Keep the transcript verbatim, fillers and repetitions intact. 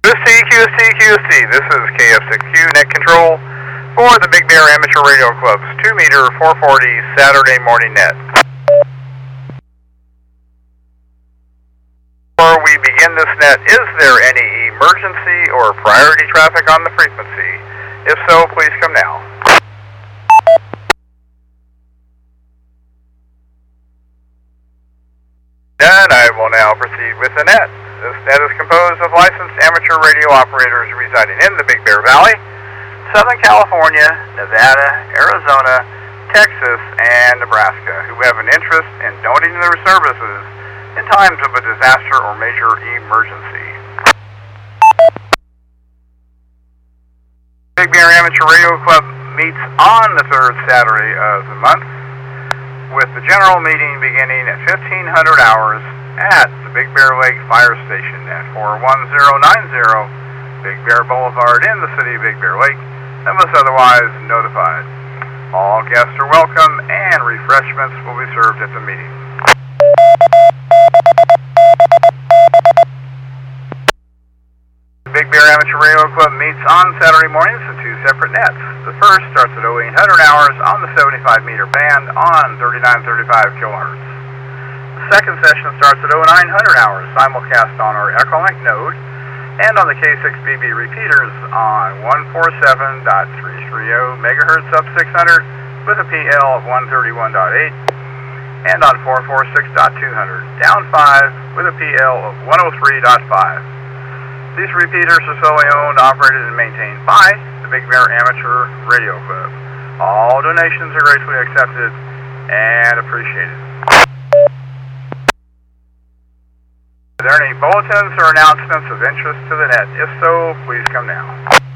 C, Q C, Q C, this is K F six Q Net Control for the Big Bear Amateur Radio Club's two meter four forty Saturday morning net. Before we begin this net, is there any emergency or priority traffic on the frequency? If so, please come now. And I will now proceed with the net. This net is composed of licensed amateur radio operators residing in the Big Bear Valley, Southern California, Nevada, Arizona, Texas, and Nebraska, who have an interest in donating their services in times of a disaster or major emergency. Big Bear Amateur Radio Club meets on the third Saturday of the month, with the general meeting beginning at fifteen hundred hours at the Big Bear Lake Fire Station at four one zero nine zero Big Bear Boulevard in the city of Big Bear Lake, unless otherwise notified. All guests are welcome and refreshments will be served at the meeting. The Big Bear Amateur Radio Club meets on Saturday mornings in two separate nets. The first starts at oh eight hundred hours on the seventy-five meter band on thirty-nine thirty-five kilohertz. The second session starts at oh nine hundred hours, simulcast on our Echolink node and on the K six B B repeaters on one forty-seven point three three zero megahertz up six hundred with a P L of one thirty-one point eight and on four forty-six point two hundred down five with a P L of one oh three point five. These repeaters are solely owned, operated, and maintained by the Big Bear Amateur Radio Club. All donations are gratefully accepted and appreciated. Are there any bulletins or announcements of interest to the net? If so, please come now.